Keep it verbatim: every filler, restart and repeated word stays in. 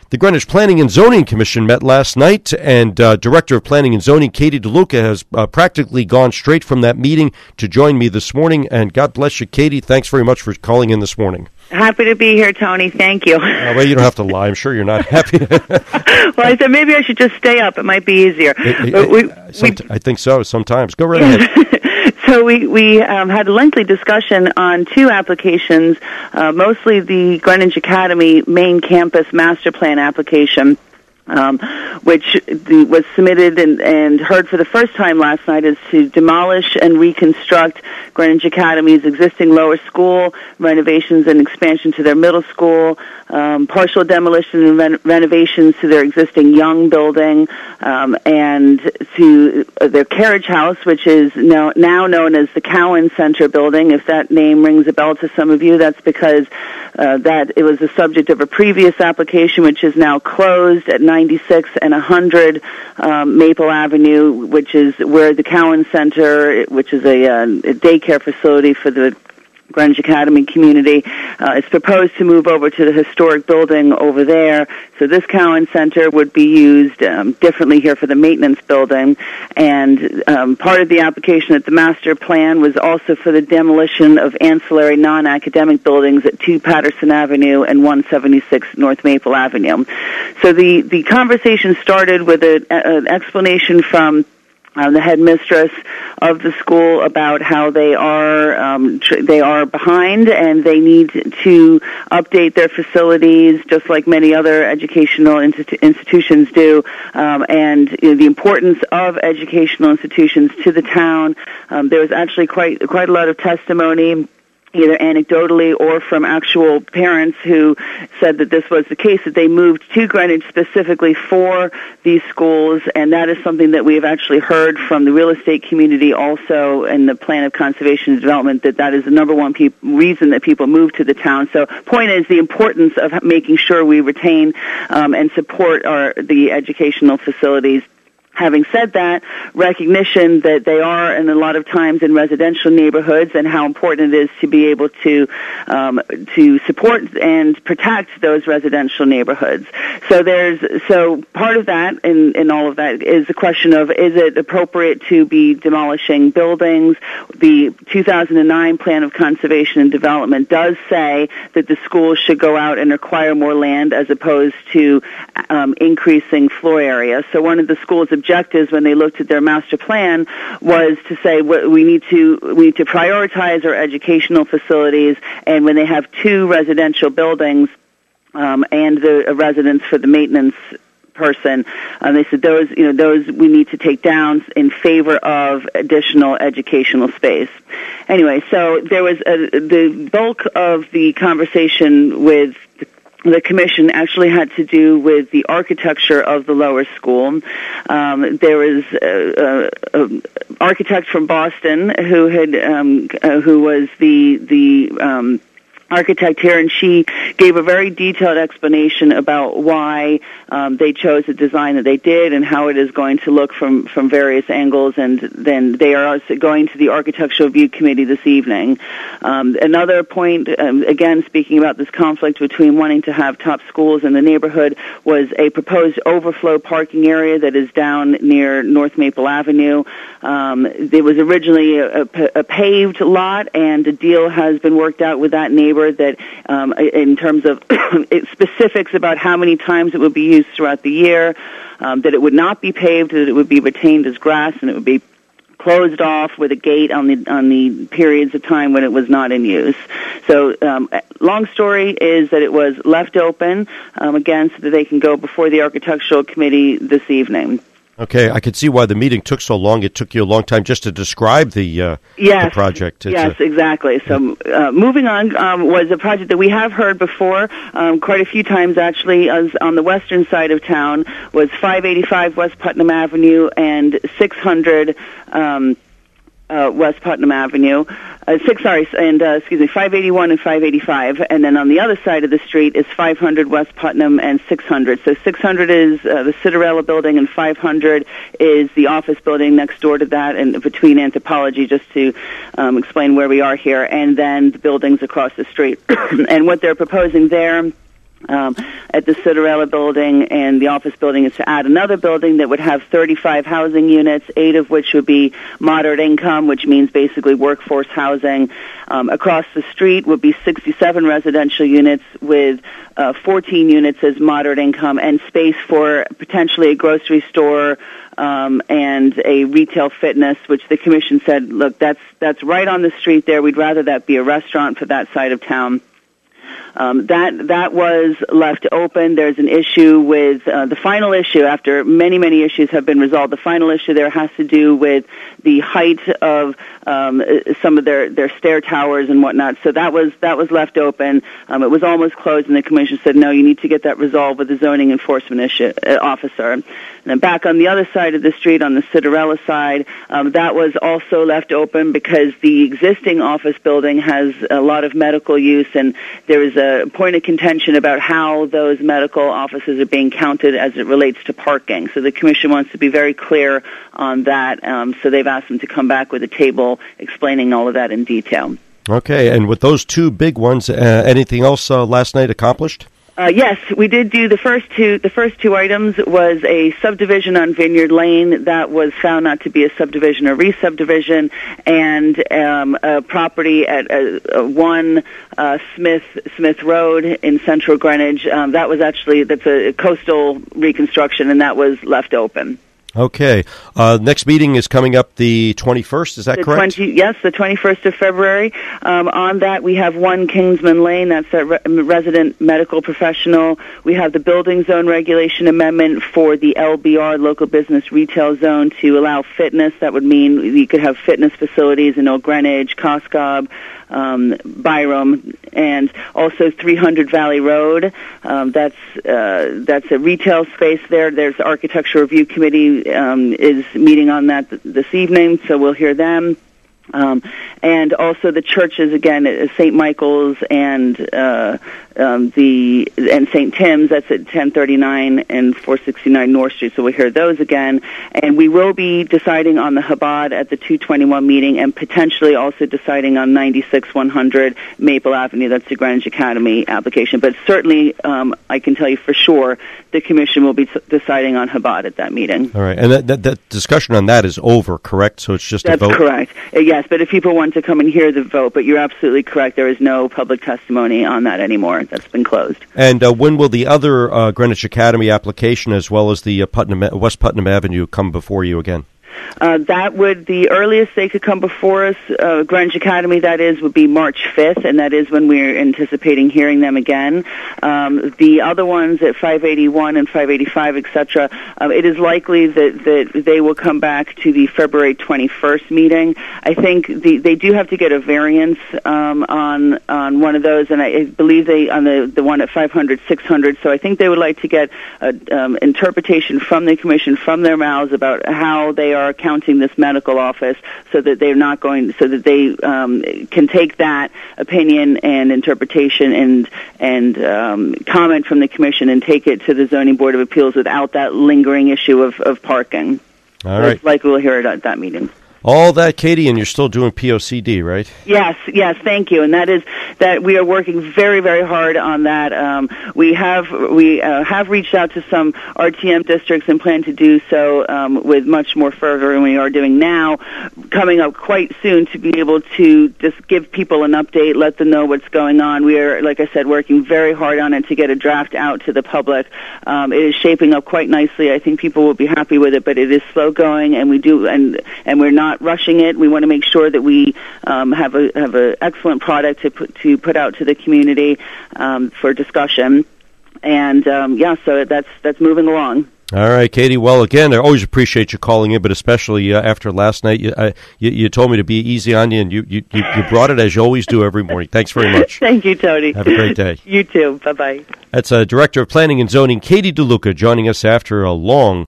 The Greenwich Planning and Zoning Commission met last night, and uh, Director of Planning and Zoning, Katie DeLuca, has uh, practically gone straight from that meeting to join me this morning. And God bless you, Katie. Thanks very much for calling in this morning. Happy to be here, Tony. Thank you. Uh, well, you don't have to lie. I'm sure you're not happy. Well, I said maybe I should just stay up. It might be easier. It, it, but we, we, I think so, sometimes. Go right ahead. So we, we um, had a lengthy discussion on two applications, uh, mostly the Greenwich Academy main campus master plan application, um, which the, was submitted and, and heard for the first time last night, is to demolish and reconstruct Greenwich Academy's existing lower school, renovations and expansion to their middle school, um, partial demolition and ren- renovations to their existing young building, um, and to their carriage house, which is now, now known as the Cowan Center building. If that name rings a bell to some of you, that's because uh, that it was the subject of a previous application, which is now closed at ninety-six and one hundred um, Maple Avenue, which is where the Cowan Center, which is a, uh, a daycare facility for the Greenwich Academy community, uh, is proposed to move over to the historic building over there. So this Cowan Center would be used um, differently here for the maintenance building. And um, part of the application at the master plan was also for the demolition of ancillary non-academic buildings at two Patterson Avenue and one seventy-six North Maple Avenue. So the, the conversation started with a, an explanation from Uh, the headmistress of the school about how they are um, tr- they are behind and they need to update their facilities, just like many other educational institu- institutions do, um, and you know, the importance of educational institutions to the town. Um, there was actually quite quite a lot of testimony, either anecdotally or from actual parents who said that this was the case, that they moved to Greenwich specifically for these schools, and that is something that we have actually heard from the real estate community also in the plan of conservation and development, that that is the number one pe- reason that people move to the town. So point is the importance of making sure we retain um, and support our the educational facilities. Having said that, recognition that they are, and a lot of times in residential neighborhoods, and how important it is to be able to um, to support and protect those residential neighborhoods. So there's so part of that, in, in all of that, is the question of, is it appropriate to be demolishing buildings? The two thousand nine Plan of Conservation and Development does say that the schools should go out and acquire more land as opposed to um, increasing floor area. So one of the schools' objectives when they looked at their master plan was to say we need to we need to prioritize our educational facilities, and when they have two residential buildings um, and the a residence for the maintenance person, um, they said those you know those we need to take down in favor of additional educational space. Anyway, so there was a, the bulk of the conversation with the The commission actually had to do with the architecture of the lower school. Um, there was an architect from Boston who had um, uh, who was the the um, architect here, and she gave a very detailed explanation about why um, they chose the design that they did and how it is going to look from, from various angles, and then they are also going to the Architectural Review Committee this evening. Um, another point, um, again, speaking about this conflict between wanting to have top schools in the neighborhood, was a proposed overflow parking area that is down near North Maple Avenue. Um, it was originally a, a, a paved lot, and a deal has been worked out with that neighbor that um, in terms of specifics about how many times it would be used throughout the year, um, that it would not be paved, that it would be retained as grass, and it would be closed off with a gate on the on the periods of time when it was not in use. So um, long story is that it was left open, um, again, so that they can go before the Architectural Committee this evening. Okay, I could see why the meeting took so long. It took you a long time just to describe the, uh, yes, the project. It's yes, a, exactly. So uh, moving on um, was a project that we have heard before um, quite a few times, actually, as on the western side of town, was five eighty-five West Putnam Avenue and six hundred um, uh, West Putnam Avenue. Uh, six, sorry, and uh, excuse me, five eighty-one and five eighty-five, and then on the other side of the street is five hundred West Putnam and six hundred. So six hundred is uh, the Citarella building, and five hundred is the office building next door to that, and between Anthropology, just to um, explain where we are here, and then the buildings across the street. And what they're proposing there Um, at the Citarella building, and the office building is to add another building that would have thirty-five housing units, eight of which would be moderate income, which means basically workforce housing. Um, across the street would be sixty-seven residential units with uh, fourteen units as moderate income and space for potentially a grocery store um, and a retail fitness, which the commission said, look, that's that's right on the street there. We'd rather that be a restaurant for that side of town. Um, that that was left open. There's an issue with uh, the final issue after many, many issues have been resolved. The final issue there has to do with the height of um, some of their, their stair towers and whatnot. So that was that was left open. Um, it was almost closed, and the commission said, no, you need to get that resolved with the zoning enforcement issue, uh, officer. And then back on the other side of the street, on the Citarella side, um, that was also left open because the existing office building has a lot of medical use, and there is a point of contention about how those medical offices are being counted as it relates to parking. So the commission wants to be very clear on that. Um, so they've asked them to come back with a table explaining all of that in detail. Okay, and with those two big ones, uh, anything else uh, last night accomplished? Uh, yes, we did do the first two. The first two items was a subdivision on Vineyard Lane that was found not to be a subdivision or re-subdivision, and um, a property at uh, uh, one uh, Smith Smith Road in Central Greenwich. Um, that was actually that's a coastal reconstruction, and that was left open. Okay. Uh, next meeting is coming up the twenty-first, is that the correct? twenty, yes, the twenty-first of February. Um, on that, we have one Kingsman Lane, that's a re- resident medical professional. We have the building zone regulation amendment for the L B R, local business retail zone, to allow fitness. That would mean you could have fitness facilities in Old Greenwich, Coscob, um, Byram, and also three hundred Valley Road. Um, that's uh, that's a retail space there. There's the Architecture Review Committee um, is meeting on that th- this evening, so we'll hear them. Um, and also the churches, again, Saint Michael's and uh, um, the and Saint Tim's. That's at ten thirty-nine and four sixty-nine North Street. So we'll hear those again. And we will be deciding on the Chabad at the two twenty-one meeting, and potentially also deciding on ninety-six one hundred Maple Avenue. That's the Greenwich Academy application. But certainly, um, I can tell you for sure, the commission will be deciding on Chabad at that meeting. All right, and that, that, that discussion on that is over, correct? So it's just That's a vote? That's correct. Uh, yes, but if people want to come and hear the vote, but you're absolutely correct, there is no public testimony on that anymore. That's been closed. And uh, when will the other uh, Greenwich Academy application, as well as the uh, Putnam, West Putnam Avenue, come before you again? Uh, that would, the earliest they could come before us, uh, Greenwich Academy, that is, would be March fifth, and that is when we're anticipating hearing them again. Um, the other ones at five eighty-one and five eighty-five, et cetera, uh, it is likely that, that they will come back to the February twenty-first meeting. I think the, they do have to get a variance um, on on one of those, and I believe they, on the, the one at five hundred, six hundred, so I think they would like to get an um, interpretation from the commission, from their mouths, about how they are counting this medical office, so that they're not going, so that they um, can take that opinion and interpretation and and um, comment from the commission and take it to the Zoning Board of Appeals without that lingering issue of, of parking. All right. It's likely we'll hear it at that meeting. All that, Katie, and you're still doing P O C D, right? Yes, yes, thank you. And that is that we are working very, very hard on that. Um, we have we uh, have reached out to some R T M districts and plan to do so um, with much more fervor than we are doing now. Coming up quite soon to be able to just give people an update, let them know what's going on. We are, like I said, working very hard on it to get a draft out to the public. Um, it is shaping up quite nicely. I think people will be happy with it, but it is slow going, and we do, and and we're not rushing it. We want to make sure that we um, have a have an excellent product to put to put out to the community um, for discussion, and um, yeah, so that's that's moving along. All right, Katie. Well, again, I always appreciate you calling in, but especially uh, after last night, you, uh, you you told me to be easy on you, and you, you, you brought it as you always do every morning. Thanks very much. Thank you, Tony. Have a great day. You too. Bye bye. That's uh, Director of Planning and Zoning, Katie DeLuca, joining us after a long